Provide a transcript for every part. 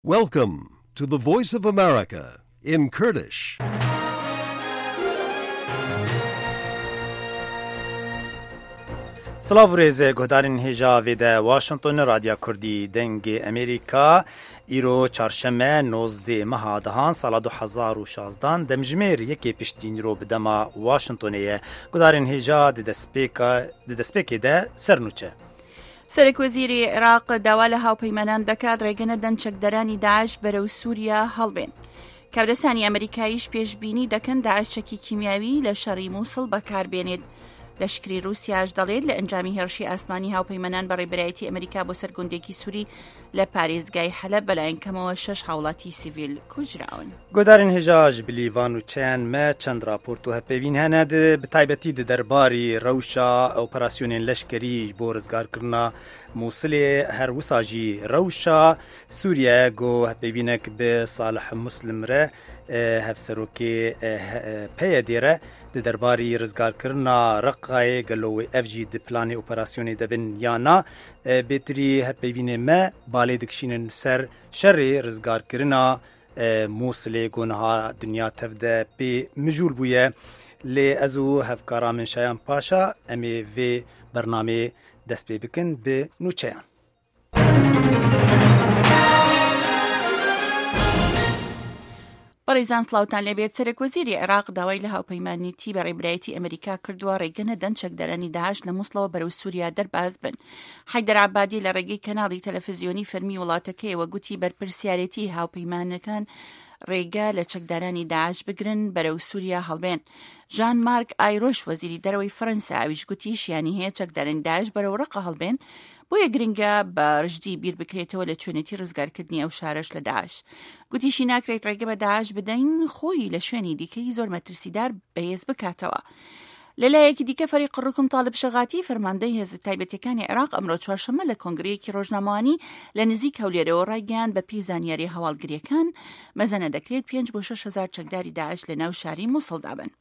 Welcome to the Voice of America in Kurdish. سلاو ریزه گهدارین هجا ویده واشنطن رادیا کردی دنگ امریکا ایرو چارشمه 19 ماه دهان سال 2016 دمجمیر یکی پشتین رو بدما واشنطنیه گهدارین هجا ددسپیکی ده سرنوچه سەرۆکوەزیری عێراق داوا لە هاوپەیمانان دەکات ڕێگەنە دەنچەکدەرانی داعش بەرەو سووریا هەڵبێن. کاردەسانی ئەمریکاییش پێشبینی دەکەن داعشێکی کیمیاوی لە شەڕی مووسڵ بەکاربێنێت. لەشکری رووسیاش دەڵێت لە ئەنجامی هێرشی ئاسمانی هاوپەیمانان بەڕێبەرایەتی ئەمریکا بۆ سەر گوندێکی سووری لە پارێزگای حەلەب بەلایەنکەمەوە 6 هاوڵاتی سیڤیل کوژراون. گۆدارین هێژاژ بلیڤان و چیان مە چەند راپۆرت و هەپێوین هەنە بەتایبەتی دەرباری ڕەوشە ئۆپەراسیۆنێن لەشکریش بۆ ڕزگارکردنا مووسڵێ هەروساژی ڕەوشە سووریا گۆ هەپێوینێک بێ ساڵح مسلمرە هەفسەرۆکێ پەیە دێرە دەرباری ڕزگارکردنا ڕقایە گەلۆوی ئەفجی دپلانی ئۆپەراسیۆنی دەبن یانا بێتری هەپێوینێ مە بالێ دکشینن سەر شەڕێ ڕزگارکردنا مووسڵێ گۆنەها دنیا تەفدە پێ مژول بوویە لێ ئەز و هەفکارا من شایان پاشا ئەمێ vê بەرنامێ دەست پێ بکەن بێ نوچەیان. بەڕێزان سلااوتان لەبێت سەرۆکوەزیری عێراق داوای لە هاوپەیمانیتی بەڕێبەرایەتی ئەمریکا کردووە ڕێگەنە دەنچەکدەرانی داعش لە مووسڵەوە بەرەو سووریا دەرباز بن. حەیدەر عەبادی لە ڕێگەی کەناڵی تەلەڤیزیۆنی فەرمی وڵاتەکەیەوە گوتی بەرپرسیارەتی هاوپەیمانەکان ڕێگە لە چەکدارانی داعش بگرن بەرەو سووریا هەڵبێن. ژان مارک ئایرۆش وەزیری دەرەوەی فەرەنسا ئاویش گوتی شیانی هەیە چەکدارانی داعش بەرەو ڕقە هەڵبێن بۆیە گرنگە بە ڕژدی بیر بکرێتەوە لە چۆنێتی ڕزگارکردنی ئەو شارەش لە داعش. گوتیشی ناکرێت ڕێگە بە داعش بدەین خۆی لە شوێنی دیکەی زۆر مەترسیدار بەهێز بکاتەوە. لەلایەکی دیکە فەریق ڕکن تاالب شەغاتی فەرماندەی هێزە تایبەتیەکانی عێراق ئەمڕۆ چوارشەممە لە کۆنگرەیەکی ڕۆژنامەوانی لە نزیک هەولێرەوە ڕایگەیاند بە پێی زانیاری هەواڵگریەکان مەزەنە دەکرێت 5 بۆ 6 هزار چەکداری داعش لە ناو شاری مووسڵدا بن.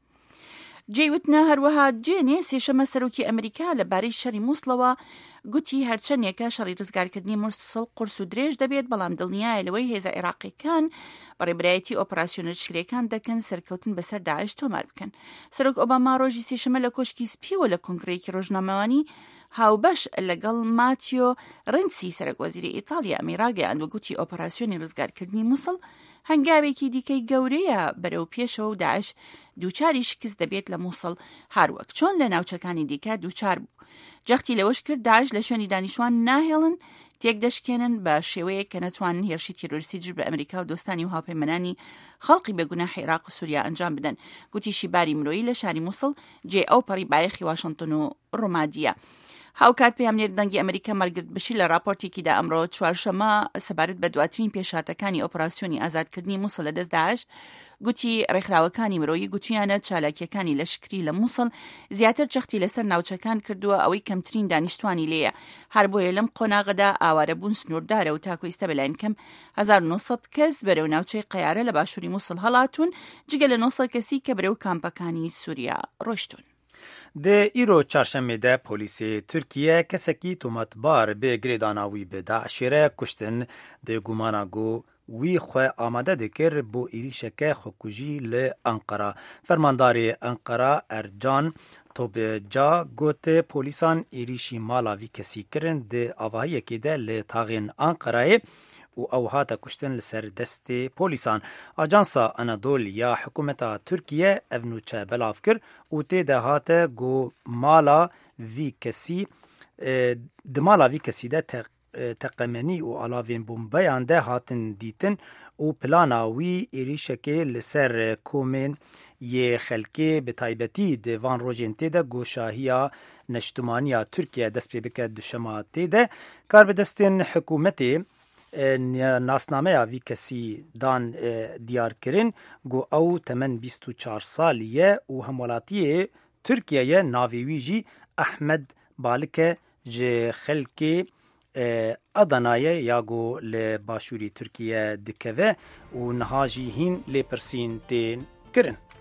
جێوتنە هەروەها دوێنێ سێشەمە سەرۆکی ئەمریکا لەبارەی شەڕی مووسڵەوە گوتی هەرچەندێکە شەڕی ڕزگارکردنی مووسڵ قورس و درێژ دەبێت بەڵام دڵنیایە لەوەی هێزە عێراقیەکان بەڕێبەرایەتی ئۆپەراسیۆنە شکرەکان دەکەن سەرکەوتن بەسەر داعش تۆمار بکەن. سەرۆک ئۆباما ڕۆژی سێشەمە لە کۆشکی سپیوە لە کۆنگرەیەکی ڕۆژنامەوانی هاوبەش لەگەڵ ماتیۆ رنسی سەرۆکوەزیری ئیتالیا ئەمیراگەیاند و گوتی ئۆپەراسیۆنی ڕزگارکردنی مووسڵ هەنگاوێکی دیکەی گەورەیە بەرەو پێشەوە و داعش دووچاری شکست دەبێت لە مووسڵ هەروەک چۆن لە ناوچەکانی دیکە دووچار بوو. جەختی لەوەش کرد داعش لە شوێنی دانیشتوان ناهێڵن تێک دەشکێنن بە شێوەیە کە نەتوانن هێرشی تیرۆریستی جر بە ئەمریکا و دۆستانی و هاوپەیمانانی خەڵقی بێگوناح عێراق و سووریا ئەنجام بدەن. گوتیشی باری مرۆیی لە شاری مووسڵ جێ ئەو پەڕی بایەخی واشنتن و ڕۆمادیە. هاوکات پەیامنێر دەنگی ئەمریکا مەرگرت بشی لە راپۆرتێکیدا ئەمڕۆ چوارشەمە سەبارەت بە دواترین پێشاتەکانی ئۆپەراسیۆنی ئازادکردنی مووسڵ لە دەست داعش گوتی ڕێکخراوەکانی مرۆیی گوتیانە چالاکیەکانی لەشکری لە مووسڵ زیاتر جەختی لەسەر ناوچەکان کردووە ئەوەی کەمترین دانیشتوانی لێیە. هەر بۆیە لەم قۆناغەدا ئاوارەبوون سنووردارە و تاکو ئێستا بەلایەن کەم 1900 کەس بەرەو ناوچەی قەیارە لە باشووری مووسڵ هەڵاتون جگە لە 900 کەسی کە بەرەو کامپەکانی سووریا ڕۆشتون. د ایرو چهارشنبه پلیسی ترکیه کسکی تومتبار به گریداناوی به داعشیره کشتن د گمانا گو وی خو آماده دکر بو ایریشکه خوکوژی ل انقره. فرمانداری انقره ارجان توبجا گوت پولیسان ایریشی مالاوی کسی کرن د آواهی که ده ل تاغین انقره و او هاتا کشتن لسر دست پولیسان. آجانسا انادول یا حکومت ترکیه اونوچه بلاف کر و تیده هاتا گو مالا وی کسی دمالا وی کسی ده تقمنی و علاوین بومبیان ده هاتن دیتن و پلانا وی ایریشکه لسر کومن یه خلکی به تایبتی دیوان روژین تیده گو شاهیا نشتمانیا ترکیه دست پی بکد دشما تیده کار به دستین حکومتی ناسنامه وی کسی دان دیار کرن گو او تمن 24 سالیه و همولاتی ترکیه ناویویجی احمد بالکه جه خلکی ادنایه یاگو لباشوری ترکیه دکوه و نهاجی هین لپرسین تین کرن.